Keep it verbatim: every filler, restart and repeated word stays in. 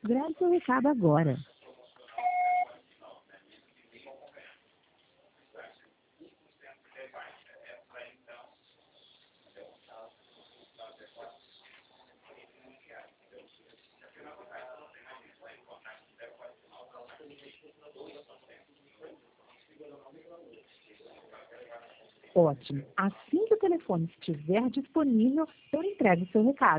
Grave seu recado agora. Ótimo. Assim que o telefone estiver disponível, eu entrego o seu recado.